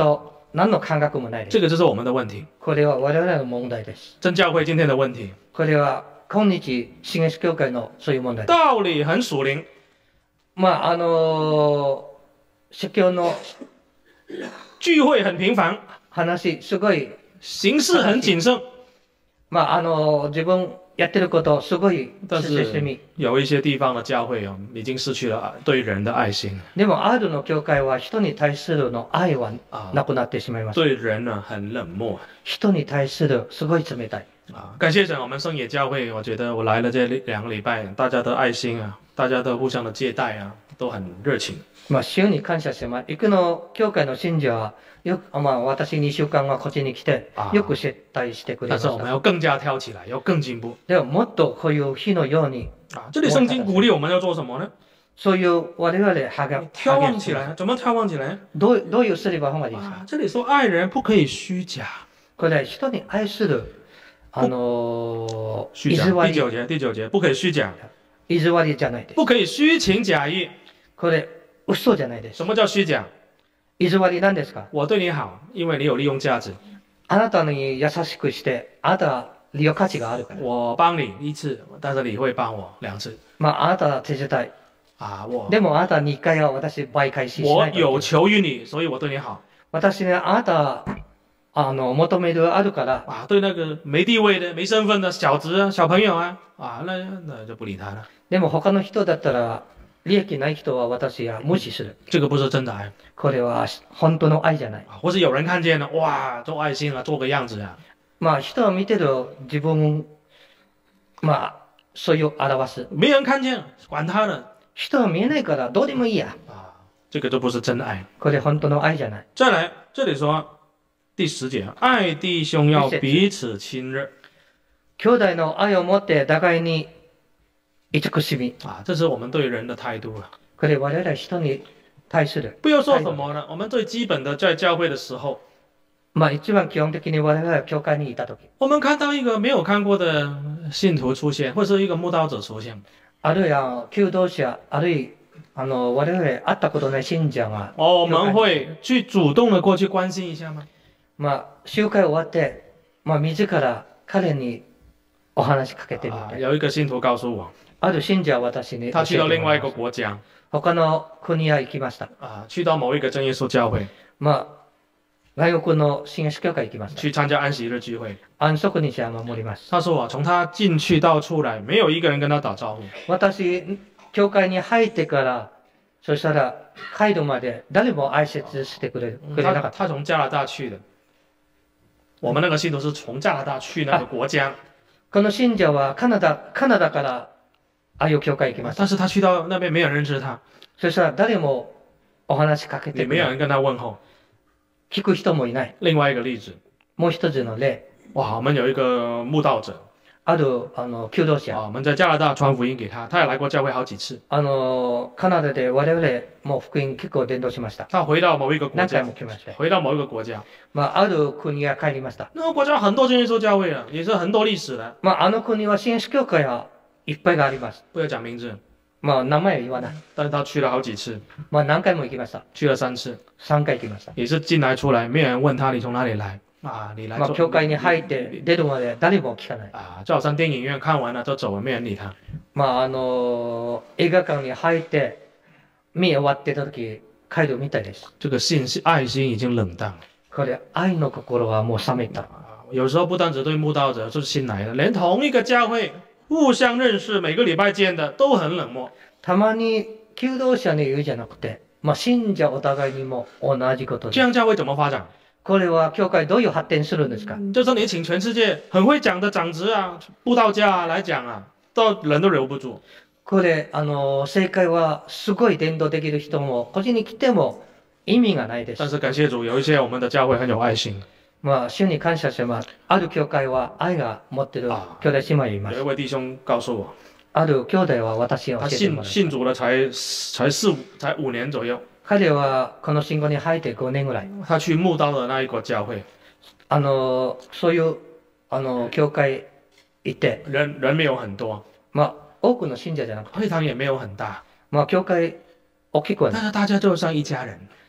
何の感覚もないです。 这个就是我们的问题。 これは我々の問題です。 真教会今天的问题， これは今日新月教会のそういう問題です。 道理很属灵， まああの宗教の聚会很频繁， 話すごい、 形式很谨慎， まああの自分やってることすごい但慎是み。 有一些地方的教会哦，已经失去了对人的爱心でもあるの教会は人に対するの愛は啊， なくなってしまいました。 对人呢很冷漠人に対するすごい冷たい。 啊。感谢神，我们圣野教会，我觉得我来了这两个礼拜，大家的爱心啊，大家的互相的接待啊，都很热情。 まあ、主に感謝してます。行くの教会の信者はよく、まあ、私にしゅうかんはこっちに来てあ、 よく接待してくれま但是我们した。 要更加挑起来，要更进步でももっとこういう日のように、 啊。这里圣经鼓励我们要做什么呢？ そういう我々励眺望励起来，怎么眺望起来？ どうどういうすればほんまでいいですか？ 啊，这里说爱人不可以虚假， これ人に愛する、あのー、 虚假。 意地悪い、 第九节，第九节不可以虚假， 意地悪いじゃないです。 不可以虚情假意。 これ嘘じゃないです。 什么叫虚假？ 意地悪いなんですか？ 我对你好，因为你有利用价值， あなたに優しくして、あなたは利用価値があるから。 我帮你一次，但是你会帮我两次まあ、あなたは手伝い。 啊。我でもあなたにいっかいは私倍返しし我ないといけない。 有求于你，所以我对你好私ね、あなた、あの、求めるあるから、 啊。对那个没地位的、没身份的小子啊、小朋友啊啊，那那就不理他了。 でも他の人だったら、利益ない人は私は無視する。 这个不是真的爱これは本当の愛じゃない。 啊，或是有人看见了，哇，做爱心啊，做个样子啊， まあ、人は見てる自分、まあ、そういう表す。 没人看见，管他呢人は見えないからどうでもいいや。 啊，这个就不是真爱。 これ本当の愛じゃない。 再来，这里说第十节，愛弟兄要彼此親熱兄弟の愛を持って互いに慈しみ。 啊，这是我们对人的态度啊。 これ我々人に対する。 不要说什么呢？我们最基本的在教会的时候， まあ一番基本的に我々が教会にいたとき。 我们看到一个没有看过的信徒出现，或是一个慕道者出现， あるいは求道者、あるいはあの我々会ったことない信者が、 哦，我们会去主動的過去關心一下嗎？ まあ集会終わって、まあ自ら彼にお話しかけてみ啊， て。 有一个信徒告訴我， ある信者は私に教他えてもらいました。 去到另外一个国家他の国へ行きました。 啊，去到某一个真耶穌教會， まあ外国の新約教会行きました。 去參加安息日聚會。 安息日は守ります。 他說啊，從他進去到出來，沒有一個人跟他打招呼。 私、教会に入ってから、そしたら帰るまで誰も挨拶してくれくれなか他った。 他從加拿大去的，我們那個信徒是從加拿大去那個國家， この信者はカナダ、カナダからああいう教会行きました。 但是他去到那邊沒有人認識他， そしたら誰もお話しかけてくれない。 也沒有人跟他問候。 聞く人もいない。 另外一個例子， もう一つの例。 哇，我們有一個慕道者ある、あの、求道者。 啊，我們在加拿大傳福音給他，他也來過教會好幾次。 あの、カナダで我々も福音結構伝道しました。 他回到某一個國何回家も来ました。 回到某一個國家， まあ、ある国へ帰りました。 那個國家很多真耶穌教會啊，也是很多歷史的， まあ、あの国は新約教會はいっぱいがあります。 不要講名字， まあ、名前は言わない。 但是他去了好幾次， まあ、何回も行きました。 去了三次， さんかい行きました。 也是進來出來，沒有人問他你從哪裡來啊，你來まあ、 做教會に入って出るまで誰も聞かない。 啊，就好像電影院看完了就走了，沒人理他。 まあ、あの映画館に入って見終わってた時帰るみたいです。 這個信愛心已經冷淡了これ、愛の心はもう冷めた。 啊，有時候不單只對慕道者就是新來的，連同一個教會互相認識，每個禮拜見的都很冷漠。 たまに求道者に言うじゃなくて、まあ、信者お互いにも同じことで。 這樣教會怎麼發展？ これは教會どういう発展するんですか？ 就是你請全世界很會講的長子啊、布道家啊來講啊，都人都留不住。 これ、あの、正解はすごい伝道できる人も、こっちに来ても意味がないです。 但是感謝主，有一些我們的教會很有愛心。 まあ、主に感謝してます。ある教会は愛が持ってる兄弟姉妹います。 有一位弟兄告訴我， ある兄弟は私に教他えてもらいました。 信信主了才才四五才五年左右， 彼はこの信仰に入ってごねんぐらい。 他去慕道的那一個教會， あの、そういう、あの、教会行って、 人人沒有很多， まあ、多くの信者じゃなくて、 會堂也沒有很大， まあ、教会大きくはない。 但是大家就像一家人。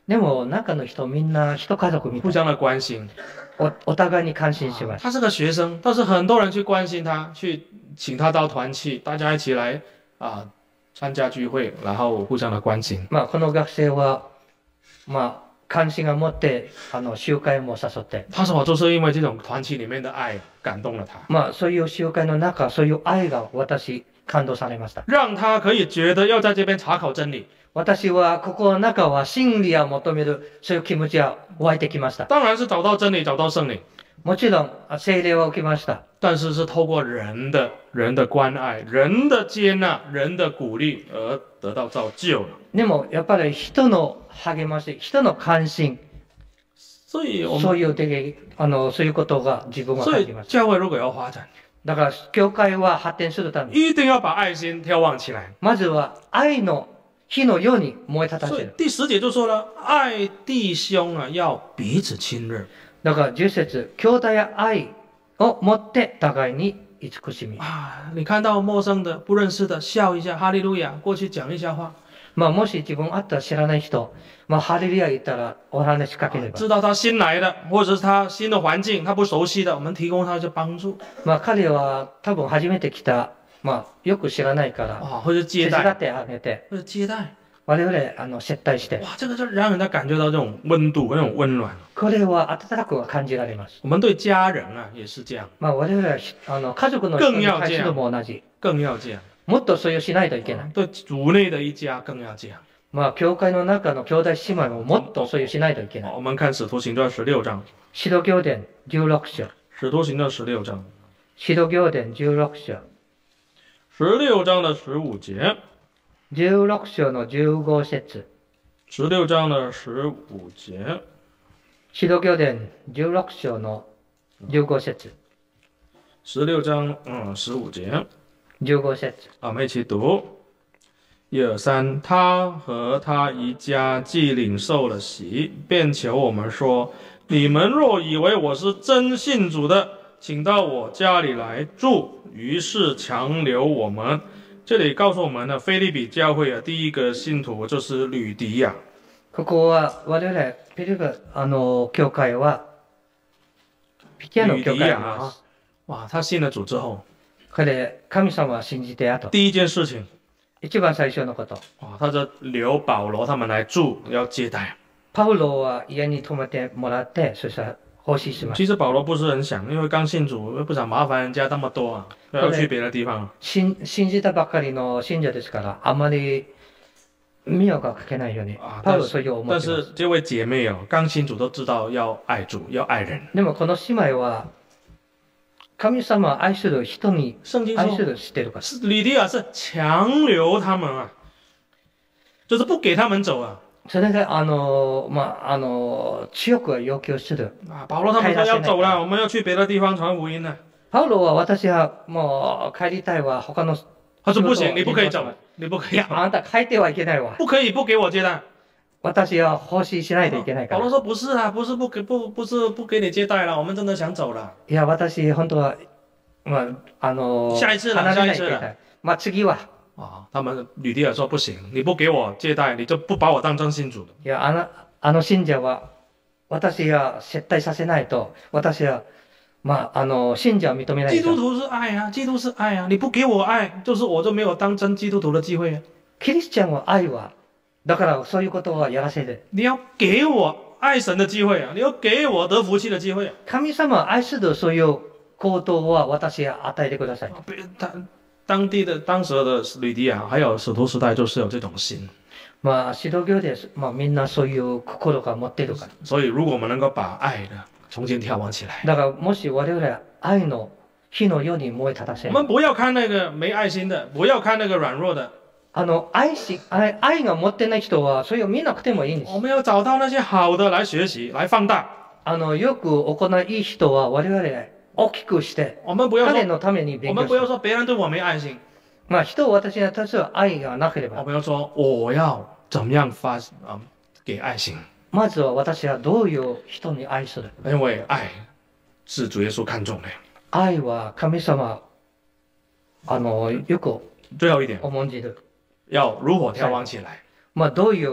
でも中の人みんな一家族みたい。 互相的关心。 おお互いに関心します。 他是个学生，但是很多人去关心他，去请他到团契，大家一起来啊参加聚会，然后互相的关心。 まあこの学生はまあ関心が持ってあの集会も誘って。 他说就是因为这种团契里面的爱感动了他。 まあそういう集会の中、そういう愛が私感動されました。 让他可以觉得要在这边查考真理。 私はここの中は真理を求めるそういう気持ちが湧いてきました。 当然是找到真理，找到圣灵。 もちろん聖霊は受けました。 但是是透过人的人的关爱、人的接纳、人的鼓励而得到造就。 でもやっぱり人の励まし、人の関心、 所以我们そういう的あのそういうことが自分は所以感じました。 教会如果要发展， だから教会は発展するために、 一定要把愛心眺望起来。 まずは愛の火のように燃え立た所以せる。 第十节就说了，爱弟兄啊，要彼此亲热。 だから十節、兄弟や愛を持って互いに慈しみ。 啊，你看到陌生的、不认识的，笑一下，哈利路亚，过去讲一下话。 まあもし自分あったら知らない人、まあハレルヤ言ったらお話しかければ。 知道他新来的，或者是他新的环境，他不熟悉的，我们提供他一些帮助。 まあ彼は多分初めて来た、まあよく知らないから、 啊，或者接待， 手伝ってあげて、 或者接待。 我々あの接待して。 哇，这个就让人家感觉到这种温度、那种温暖。 これは温かく感じられます。 我们对家人啊也是这样， まあ我々はあの家族の人に対するも同じ。 更要这样。 もっとそういうしないといけない。 对主内的一家更要这样。 まあ教会の中の兄弟姉妹ももっとそういうしないといけない。 我们看《使徒行传》十六章， 使徒行伝じゅうろく章。 《使徒行传》十六章， 使徒行伝じゅうろく章。 十六章的十五节， じゅうろく章のじゅうご節。 十六章的十五节， 使徒行伝じゅうろく章のじゅうご節。 十六章嗯十五节， じゅうご節。 啊，我们一起读。一二三，他和他一家既领受了洗，便求我们说：你们若以为我是真信主的，请到我家里来住。于是强留我们。这里告诉我们呢，菲利比教会啊，第一个信徒就是吕迪亚。 ここは我々ピリピあの教会はピティアの吕迪教会亚啊，哇，他信了主之后， 彼神様を信じて後、 第一件事情， 一番最初のこと。 哇，他就留保罗他们来住，要接待。 パウロは家に泊めてもらって、そしたら奉仕しました。 其实保罗不是很想，因为刚信主，不想麻烦人家那么多啊，要去别的地方。 信信じたばかりの信者ですから、あまり迷惑がかけないように、 啊， パウ但是ロそういう思但ってます。 是这位姐妹哦，刚信主都知道要爱主，要爱人。 でもこの姉妹は、神様を愛する人に圣经说， 愛する知ってるから。 是吕迪亚是强留他们啊，就是不给他们走啊。 それで、あの、まあ、あの、強く要求する。 啊，保罗他们说要走了，我们要去别的地方传福音了。 パウロは私はもう帰りたいわ、他の仕事を他说不行，你不可以走，你不可以いや、あなた帰ってはいけないわ。 不可以不给我接待。 私は奉仕しないといけないから。 保罗说不是啊，不是不给不不是不给你接待了，我们真的想走了。 いや、私、本当は、まあ、あの、 下一次了離れない下一次了といけない。まあ、次は、 啊，他们吕迪亚说不行，你不给我接待，你就不把我当真信主的。 いや、あの、あの信者は、私が接待させないと、私は、まあ、あの、信者を認めないと。 基督徒是爱啊，基督是爱啊，你不给我爱，就是我就没有当真基督徒的机会啊。 キリスチャンは愛は、だからそういうことはやらせる。 你要给我爱神的机会啊，你要给我得福气的机会啊。 神様を愛するそういう行動は私が与えてください。 别当当地的当时的吕迪亚还有使徒时代就是有这种心， まあ、指導業で、まあ、みんなそういう心が持ってるから。 所以如果我们能够把愛的重新眺望起来， だから、もし我々愛の火のように燃え立たせる。 我们不要看那个没爱心的，不要看那个软弱的， あの、愛し、愛愛が持ってない人は、それを見なくてもいいんです我。们要找到那些好的来学习，来放大。 あの、よく行いい人は我々大きくして、 我们不要说， 彼のために我勉強する。 们不要说别人对我没愛心， まあ、人を私に対する愛がなければ、 我们要说我要怎么样发啊、给愛心， まずは私はどういう人に愛する。 因为愛是主耶穌看重的。 愛は神様、あの、よく最後一點， 重んじる。 要如火眺望起來。 まあ、どういう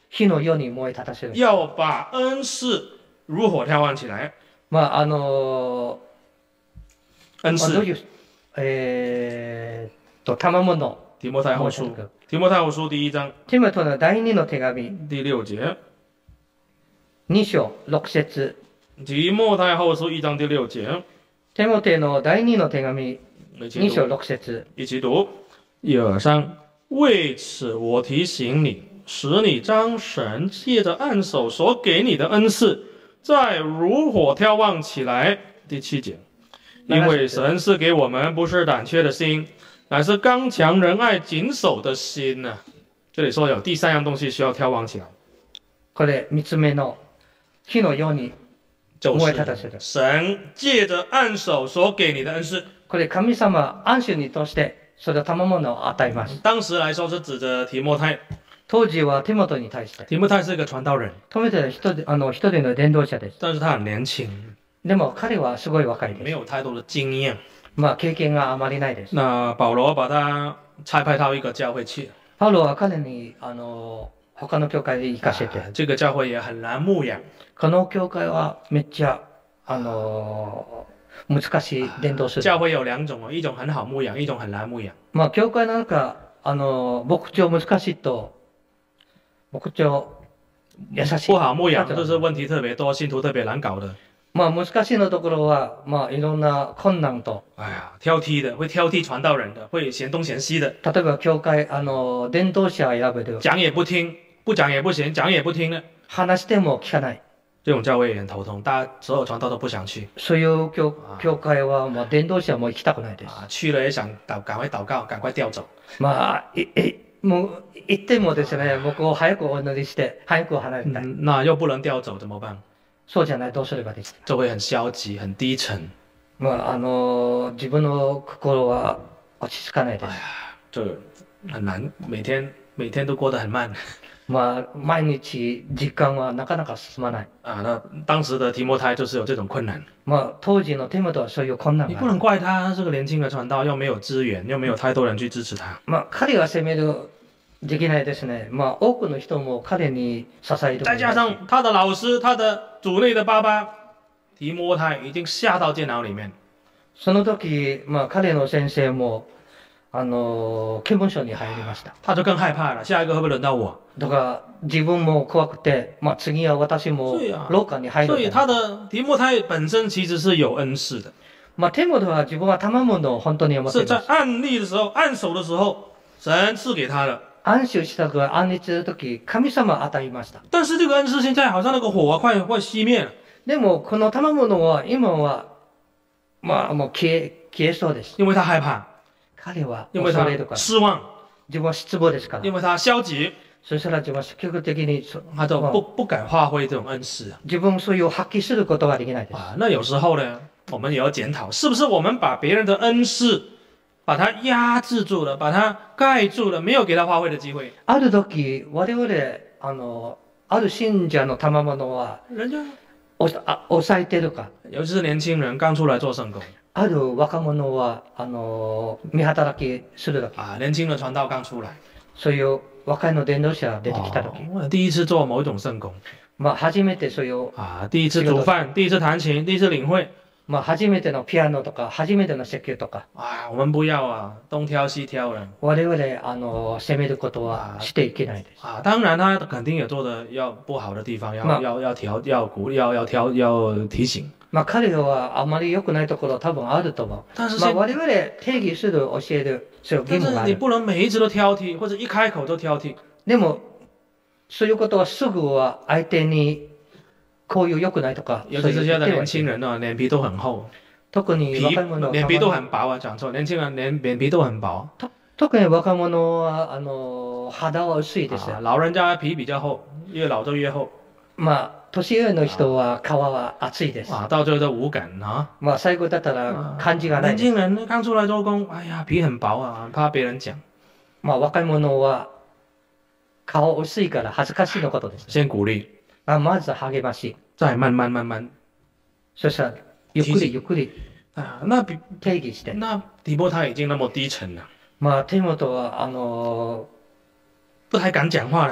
火のように燃え立たせる。 要把恩赐如火眺望起来。 まあ、あの恩まあ、どう赐， いう、えーっと、賜物。 提摩太后书，提摩太后书第一章ティモテの第二の手紙、 第六节， に章ろく節。 提摩太后书一章第六节， ティモテの第二の手紙、 一起に章读， ろく節。 一起读。一二三，为此我提醒你，使你将神借着按手所给你的恩赐，再如火眺望起来。第七节，因为神是给我们不是胆怯的心，乃是刚强仁爱谨守的心呢、这里说有第三样东西需要眺望起来， これ、三つ目の火のように就是神借着按手所给你的恩赐。 これ、神様、安守に通して、それを賜物を与えます。 当时来说是指着提摩太， 当時はテモテに対して、 提摩太是一个传道人， テモテは一人あの一人の伝道者です。 但是他很年轻， でも彼はすごい若いです。 没有太多的经验。 まあ、経験があまりないです。 那保罗把他差派到一个教会去， パウロは彼に、あの、他の教会に行かせて、 啊这个教会也很难牧养， この教会はめっちゃ、あの、難しい伝道する。 教会有两种哦，一种很好牧养，一种很难牧养。 まあ、教会なんか、あの、牧長難しいと、牧長優しい。 不好牧養就是问題特別多，信徒特別難搞的。 まあ、難しいのところは、まあ、いろんな困難と、 哎呀，挑剔的，會挑剔傳道人的，會嫌東嫌西的， 例えば教会、あの、伝道者選べる。 講也不聽，不講也不行，講也不聽的。 話しても聞かない。 這種教會也很頭痛，大家所有傳道都不想去。 そういう教教会は、まあ、伝道者も行きたくないです。 啊，去了也想禱，趕快禱告，趕快調走。 まあ、いいもう、行ってもですね、僕を早くお祈りして、早く離れたい。 嗯，那又不能調走怎麼辦？ そうじゃない、どうすればですか。 就會很消極，很低沉。 まあ、あの、自分の心は落ち着かないです。 哎呀，就很難，每天每天都過得很慢。 まあ、毎日時間はなかなか進まない。 啊，那當時的提摩太就是有這種困難。 まあ、當時のテモテはそういう困難你不能がある。 怪他，他是個年輕的傳道，又沒有資源，又沒有太多人去支持他。 まあ、彼は責める、できないですね。まあ、多くの人も彼に支える。 再加上他的老師，他的主內的爸爸提摩太已經下到監牢裡面。 その時、まあ、彼の先生も、あの、刑務所に入りました。 他就更害怕了，下一個會不會輪到我？ だから自分も怖くて、まあ、次は私も廊下に入る。 所以他的提摩太本身其實是有恩賜的。 まあ、テモテは自分は賜物を本当に持ってい是在ます。 按立的時候，按手的時候，神賜給他的。 安守した時、安立する時、神様与えました。 但是這個恩賜現在好像那個火啊，快快熄滅了。 でも、この賜物は今は、まあ、もう消え、消えそうです。 因為他害怕， 彼は因為他恐れるから。 失望， 自分は失望ですから。 因為他消極， そしたら自分は積極的にそ、 他就不不敢發揮這種恩賜啊。 自分そういう発揮することができないです。 啊，那有時候呢，我們也要檢討，是不是我們把別人的恩賜，把它壓制住了，把它蓋住了，沒有給他發揮的機會。 ある時、我々、あの、ある信者の賜物は、 人家， おあ抑えてるか。 尤其是年輕人剛出來做聖工ある若者は、あの、見働きする時、 啊，年輕的傳道剛出來， そういう若いの伝道者が出てきた時、 哦第一次做某一種聖工まあ初めてそういう、 啊，第一次煮飯，第一次彈琴，第一次領會。 まあ初めてのピアノとか、初めての説教とか、 啊，我們不要啊，東挑西挑的我々、あの、責めることはしていけないです。 啊。當然，他肯定也做的要不好的地方，要那要要調，要鼓勵，要要挑，要提醒。 まあ彼らはあまり良くないところ多分あると思う。 但是現まあ我々定義する、教える、そういう義但是你務がある。 不能每一次都挑剔，或者一開口就挑剔。 でも、そういうことはすぐは相手に、こういう良くないとか、 尤そういう其是現在的年言ってはいけない輕人呢，臉皮都很厚， 特に皮若い者は臉皮都很薄啊，講錯，年輕人臉臉皮都很薄。 特に若者は、あの、肌は薄いです。 啊，老人家皮比較厚，越老就越厚まあ、年上の人は皮は厚いです。 啊，到最後就無感啊。 まあ、最後だったら感じがないです。 年輕人剛出來做工，哎呀，皮很薄啊，怕別人講。 まあ、若い者は顔薄いから恥ずかしいのことです。 先鼓勵， まあ、まず励まし。 再慢慢慢慢。 そしたら、ゆっくりゆっくり啊，那比定義して。 那提摩太已經那麼低沉了， まあ、テモテは、あの不太敢講話了。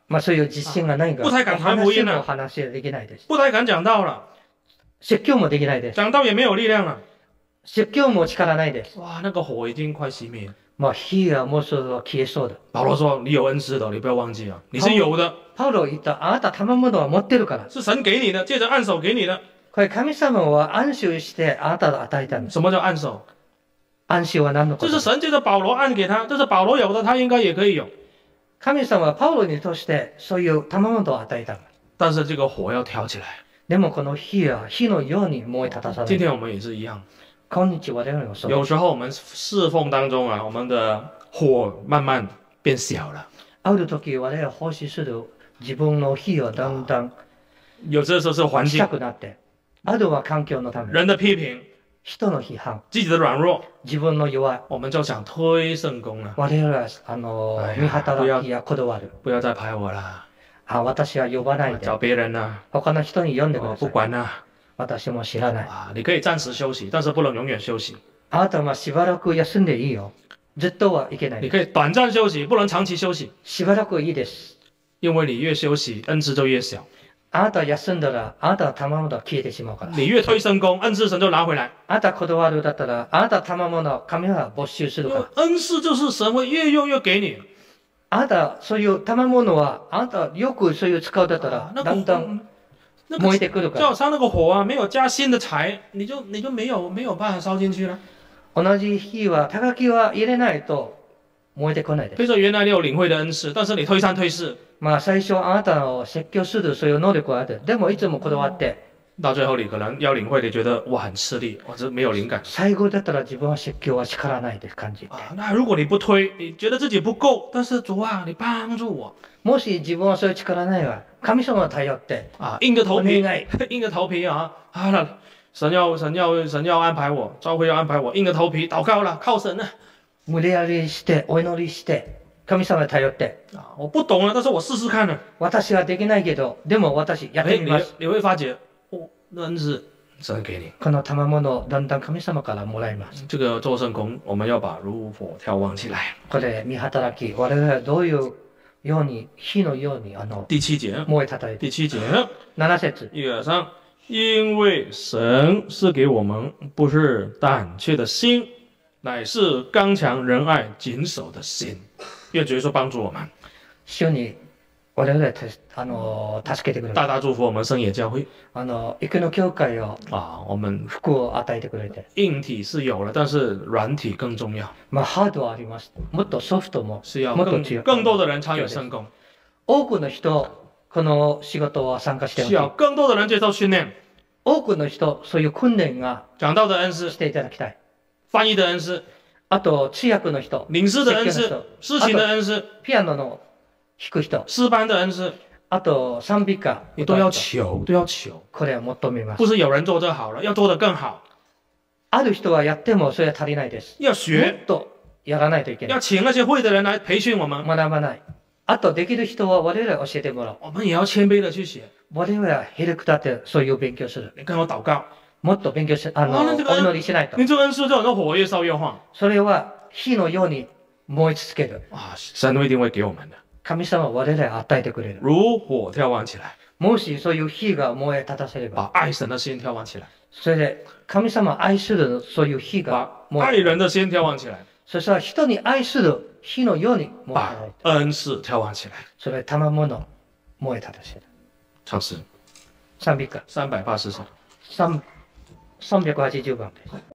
まあそういう実践がないから、 不太敢传福音了お話はできないです。 不太敢讲道了， 説教もできないです。 讲道也没有力量了。 説教も力ないです。 哇，那个火已经快熄灭了。 まあ火がもうそろそろ消えそうだ。 保罗说：“你有恩赐的，你不要忘记啊，你是有的， パウロ言った、あなた賜物は持ってるから。 是神给你的，借着按手给你的。 これ神様は安心してあなたを与えたんです。 什么叫按手？ 安心は何のこ这と？ 是神借着保罗按给他，这是保罗有的，他应该也可以有。 神様はパウロに通してそういう賜物を与えた。 但是这个火要挑起来。 でもこの火は火のように燃え立たされる。 今天我们也是一样。 今日我々もそう。 有时候我们侍奉当中啊，我们的火慢慢变小了。 ある時我々は奉仕する自分の火はだんだん有的时候是环小境、 くなって、あるは環境のため、 人的批评、 人の批判、 自己的软弱， 自分の弱い。 我们就想推圣功了。 我々はあの哎呀見働きやこだわる。 不要再排我了， あ、私は呼ばないで。 找别人了， 他の人に呼んでく我ださい。 不管了。 私も知らない。 啊，你可以暂时休息，但是不能永远休息。 あなたはしばらく休んでいいよ。ずっとはいけない你です。 可以短暂休息，不能長期休息， しばらくいいです。 因为你越休息，恩赐就越小； あなた休んだら、あなたの賜物は消えてしまうから。 你越推聖功，恩賜神就拿回来。 あなたこだわるだったら、あなた賜物は神は没収する因为から。 恩賜就是神会越用越给你。 あなた、そういう賜物は、あなたよくそういう使うだったら、 那だんだ个ん那燃え个てくるから。 就好像那个火啊，没有加新的柴，你就你就没有没有办法烧進去了。 同じ火は、高木は入れないと燃えてこないです。 比如说，原来你有領會的恩賜，但是你推三推四， まあ最初あなたの説教するそういう能力はある。でもいつもこだわって、 到最後你可能要領會，你覺得哇很吃力，或者沒有靈感最後だったら自分は説教は力ないです感じて。 啊。那如果你不推，你覺得自己不夠，但是主啊，你幫助我もし自分はそういう力ないわ、神様を頼って、 啊，硬着頭皮お願い、 硬着頭皮啊啊了，神要神要神要安排我，教會要安排我，硬着頭皮禱告了，靠神了無理やりしてお祈りして神様に頼って、 啊，我不懂了，但是我試試看了。 私はできないけど、でも私やっ哎，你てみます。 你會發覺，哦，那恩賜神給你。 この賜物をだんだん神様からもらいます。 這個做聖工，我們要把如火眺望起來。 これ見働き、我々はどういうように火のようにあの第七節， 燃えたたいて。 第七節， なな節。 一二三，因為神是給我們不是膽怯的心，乃是剛強仁愛謹守的心。願主耶穌幫助我們， 主に我々をあの助けてくれる。 大大祝福我們聖野教會あの生野教会を啊！我們福を与えてくれて。 硬體是有了，但是軟體更重要， まあハードはあります。もっとソフトも是要更もっと強い。 更多的人參與聖工， 多くの人、この仕事は参加してほしい。 需要更多的人接受訓練， 多くの人、そういう訓練が講道的恩賜、 していただきたい。 翻譯的恩賜、 あと、通訳の人、 領事的恩賜説教の、人詩琴的恩賜、 ピアノの弾く人、 詩班的恩賜， あと賛美歌、 你都要歌う人求，都要求。 これは求めます不。是有人做这好了，要做得更好， ある人はやってもそれは足りないです。も要学っ、とやらないといけない。 要請那些会的人來培訓我們， 学ばない。あと、できる人は我々は教えてもらう。 我們也要謙卑的去寫。 我々はヘルクタってそういう勉強する。 你跟我禱告， もっと勉強し、あの、 あなんてかお祈りしないと。 你這個恩賜就好像火越燒越旺それは火のように燃え続ける。 啊！神一定會給我們的， 神様は我々は与えてくれる。 如火眺望起來， もしそういう火が燃え立たせれば、 把愛神的心眺望起來， それで神様を愛するそういう火把が燃愛え、 人的心眺望起來， そしたら人に愛する火のように燃え把立て、 恩賜眺望起來。 それ賜物燃え立たせる。 唱詩賛美歌三百八十首。 三さんびゃくはちじゅうばんです。